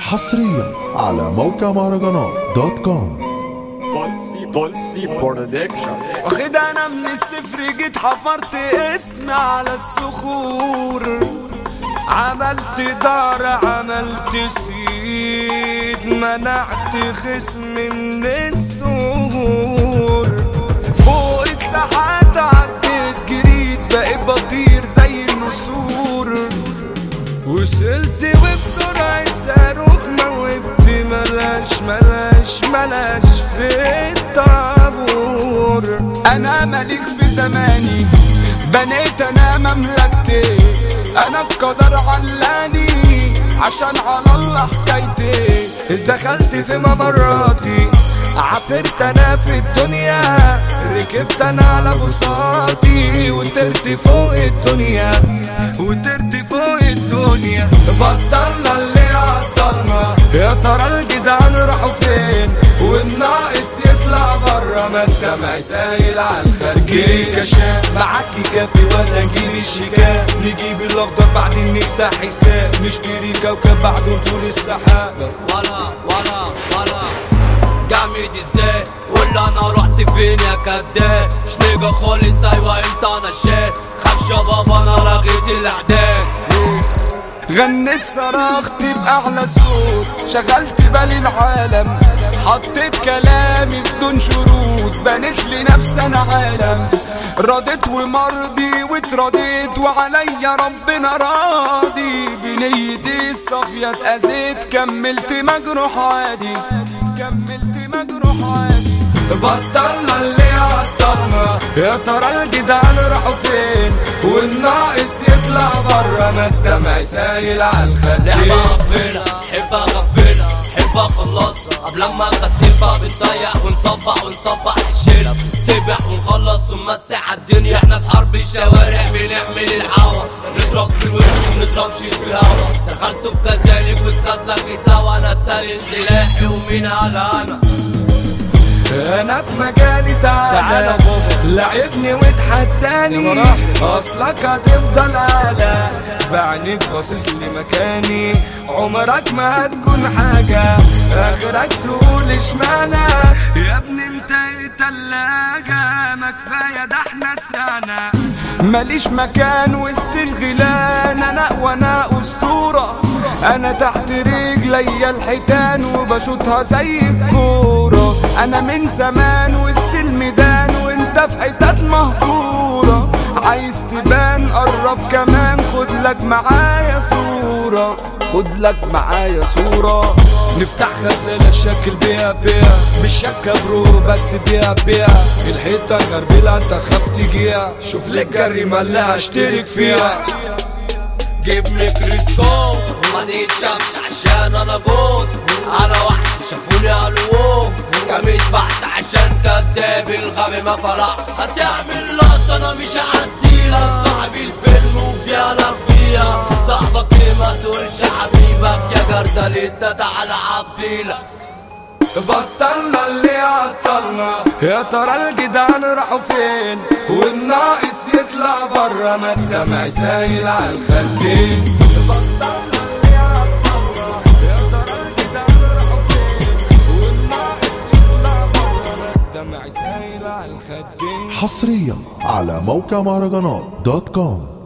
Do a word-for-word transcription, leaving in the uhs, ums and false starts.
حصريا على موقع مهرجانات دوت كوم. بولسي بولسي برودكشن. واخد انا من الصفر جيت حفرت اسمي على الصخور، عملت دار عملت سيد، منعت خصم من السهور، فوق الساحات عديت جريت بقيت بطير زي النسور، وصلت وبسرعة صاروخ موت، ملاش ملاش ملاش في الطابور. انا ملك في زماني بنيت انا مملكتي، انا القدر علاني عشان على الله حكايتي، دخلت في ممراتي عفرت انا في الدنيا، ركبت انا على بساطي وطرت فوق الدنيا وطرت فوق الدنيا. بطلنا اللي عطلنا، يا ترى الجدعان راحوا فين والناقص يطلع برا، ما الدمع سايل على الخارجي كشاف، معاكي كافي ولا نجيب الشيكات، نجيب الاخضر بعدين نفتح حساب، نشتري كوكب بعده طول السحاب. بس ولا ولا ولا جامد ازاي ولا انا رحت فين يا كداب، شنيجا خالص ايوه انت انا الشاب، خافش يا بابا انا لغيت الاعداد. غنيت صرخت بأعلى صوت، شغلت بالي العالم، حطيت كلامي بدون شروط، بنيت لنفسي انا عالم، رضيت ومرضي واترضيت وعليا ربنا راضي، بنيتي الصافية اتأذيت كملت مجروح عادي، كملت مجروح عادي. بطلنا اللي عطلنا، يا ترى الجدعان راحوا فين والناقص يطلع برا، ما الدمع سايل على الخد. لعبة غفلة حب اغفلها حب اخلصها، قبل ما اكتفها بنسيح ونصبح ونصبح الشيلة، نستبح ونخلص ونمسح الدنيا، احنا في حرب الشوارع بنعمل الهوا، نضرب في الوش ونضرب شيل في الهوا، دخلت بكذلك والكسلك اتهوى، انا سالم سلاحي ومين على انا انا في مجالي تعالى, تعالى لعبني واتحداني، اصلك هتفضل اعلى بعينيك باصص لمكاني، عمرك ما هتكون حاجة اخرك تقول اشمعنى، يا ابني انت ايه تلاجة ما كفاية ده احنا سرعنا، ماليش مكان وسط الغيلان، انا وانا اسطورة، انا تحت رجلي الحيتان وبشوطها زي الكورة، انا من زمان وسط الميدان وانت في حتت مهجورة، عايز تبان قرب كمان خد لك معايا صورة، خد لك معايا صورة، نفتح غسالة شكل بيها بيها مش شكة برو بس بيها بيها، الحيطة غربلة انت خاف تجيها، شوف لك جريمة اللي هشترك فيها. جيب ميكروسكوب ما تتشافش عشان انا جوز، انا وحش شافوني قالوا جامد بحت عشان كداب الغبي ما فرح، هتعمل لقطة انا مش هعديلك، صاحبي الفيلم وفيها لك فيها، صاحبك ليه ما تقولش حبيبك يا جردل انت تعالى عبيلك. بطلنا اللي عطلنا، يا ترى الجدعان راحوا فين والناقص يطلع برا، ما الدمع سايل على الخدين. بطلنا اللي عطلنا، يا ترى الجدعان راحوا فين والناقص يطلع برا، ما الدمع سايل على الخدين. حصريا على موقع مهرجانات دوت كوم.